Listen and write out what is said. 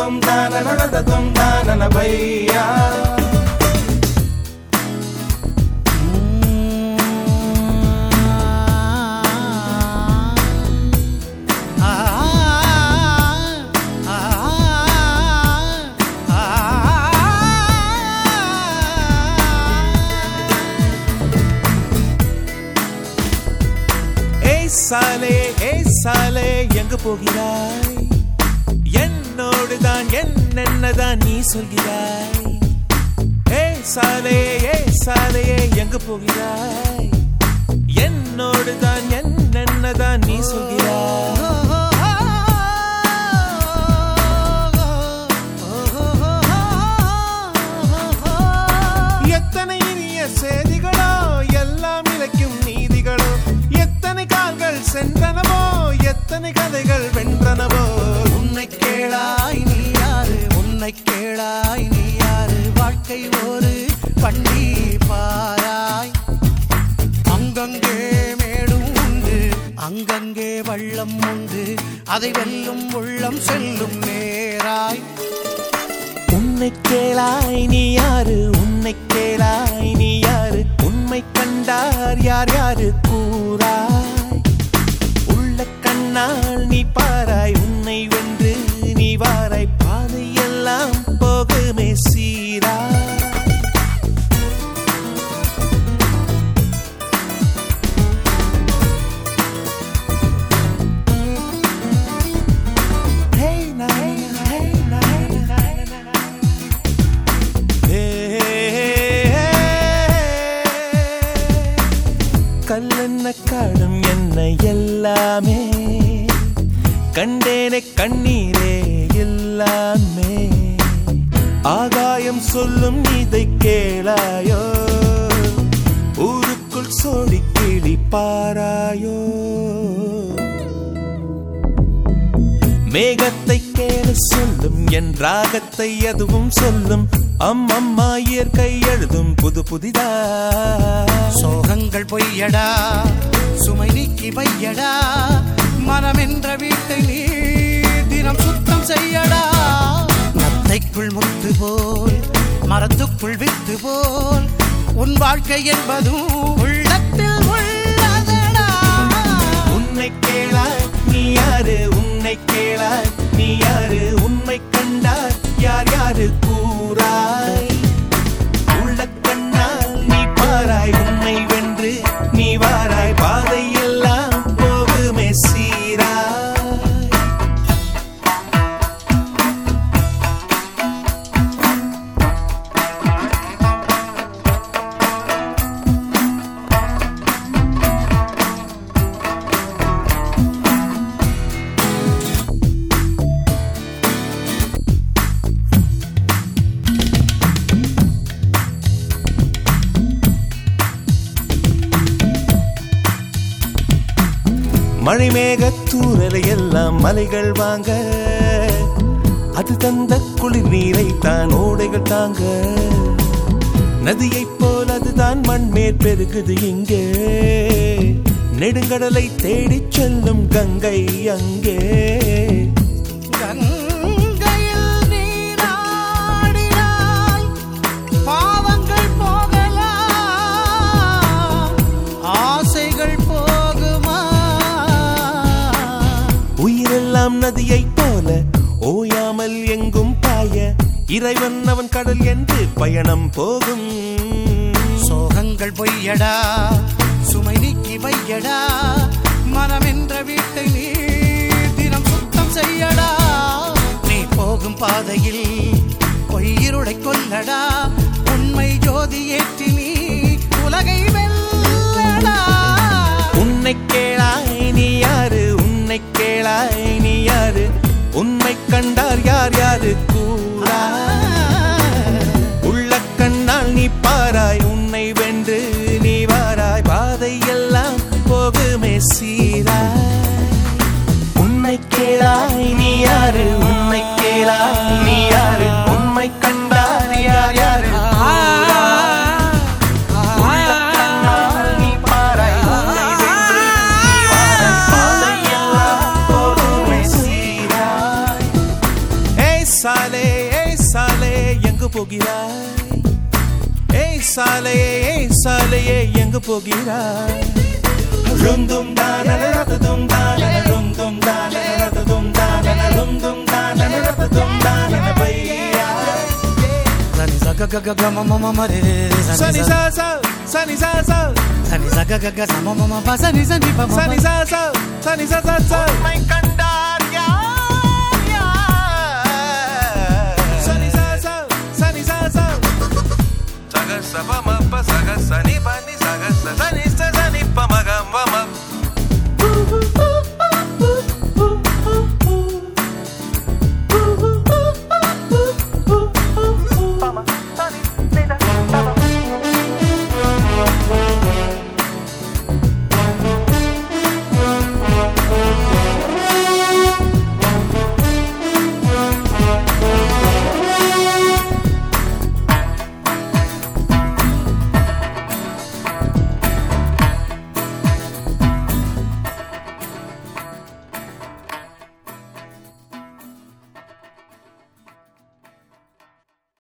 தும் தான தும் தான பையா. சாலே சாலே எங்கு போகிறாய்? என்னோடுதான் என்னதான் நீ சொல்கிறாய்? சாலே சாலையே எங்கு போகிறாய்? என்னோடுதான் என்னதான் நீ சொல்கிறாய்? எத்தனை இனிய செய்திகளோ எல்லாம் இலக்கும் நீதிகளோ, எத்தனை கால்கள் சென்றனவோ எத்தனை கதைகள் வென்றனவோ. உன்னை கேளாய் நீ யாரு, உன்னை கேளாய் நீ யாரு, வாழ்க்கை ஒரு பண்டி பாராய். அங்கங்கே மேடும் உண்டு அங்கங்கே வள்ளம் உண்டு, அதை வெல்லும் உள்ளம் செல்லும் நேராய். உன்னை கேளாய் நீ யாரு, உன்னை கேளாய் நீ யாரு, உண்மை கண்டார் யார் யாரு கூறாய். உள்ள கண்ணால் நீ பாராய், உன்னை வென்று நீ வாராய், பாதையெல்லாம் போகுமே சீராய். கல்லென்ன காடும் என்ன எல்லாமே கண்டேனே கண்ணீரே எல்லாமே. ஆகாயம் சொல்லும் இதை கேளாயோ, ஊருக்குள் சோடி கிளி பாராயோ. மேகத்தை கேள சொல்லும் என் ராகத்தை அதுவும் சொல்லும், அம்மம்மா இயற்கை எழுதும் புது புதிதா. சோகங்கள் பொய்யடா சுமை நீக்கி வையடா, மனம் என்ற வீட்டை நீ தினம் சுத்தம் செய்யடா. நத்தைக்குள் முத்து போல் மரத்துக்குள் வித்து போல், உன் வாழ்க்கை என்பதும் உள்ளத்தில் உள்ளதடா. உன்னை கேளாய் நீ யாரு, உன்னை கேளாய் நீ யாரு, உண்மை கண்டார் யார் யாரு கூறாய். உள்ள கண்ணால் நீ பாராய், உன்னை வென்று நீ வாராய், பாதையெல்லாம் போகுமே சீராய். மணிமேகத்தூரலை எல்லாம் மலைகள் வாங்க, அது தந்த குளிர் நீரை தான் ஓடைகள் தாங்க. நதியைப் போல் அதுதான் மண்மேற் பெருகுது இங்கே, நெடுங்கடலை தேடிச் செல்லும் கங்கை அங்கே. உயிரெல்லாம் நதியைப் போல ஓயாமல் எங்கும் பாய, இறைவன் அவன் கடல் என்று பயணம் போகும். சோகங்கள் பொய்யடா சுமை நீக்கி வையடா, மனம் என்ற வீட்டை நீ தினம் சுத்தம் செய்யடா. நீ போகும் பாதையில் பொய்யிருளை கொல்லடா, உண்மை ஜோதி ஏற்றி நீ உலகை வெல்லடா. உன்னை கேளாய் நீ யாரு, உன்னை கேளாய் நீ யாரு, உண்மை கண்டார் யார் யாரு கூறாய். உள்ள கண்ணால் நீ பாராய், உன்னை வென்று நீ வாராய், பாதையெல்லாம் போகுமே சீராய். உன்னை கேளாய் நீ யாரு, உன்னை கேளாய் நீ யாரு, உண்மை கண்டார் யார் யாரு side. போகிறாய் ஏய் சாலையே எங்கு போகிறாய் ருந்தும் தான ரததும் தான ருந்தும் தான ரததும் தான ருந்தும் தான ரததும் தான பையா சனி சக க க ம ம ம ரே ரே சனி சா சா சனி சா சா சனி சக க க சம ம ம ப சனி சனி ப ம சனி சா சா சனி சா சா சா மை கண்டார் யார் சனி சா சா சனி சா சா சக சப ம ப சக சனி ப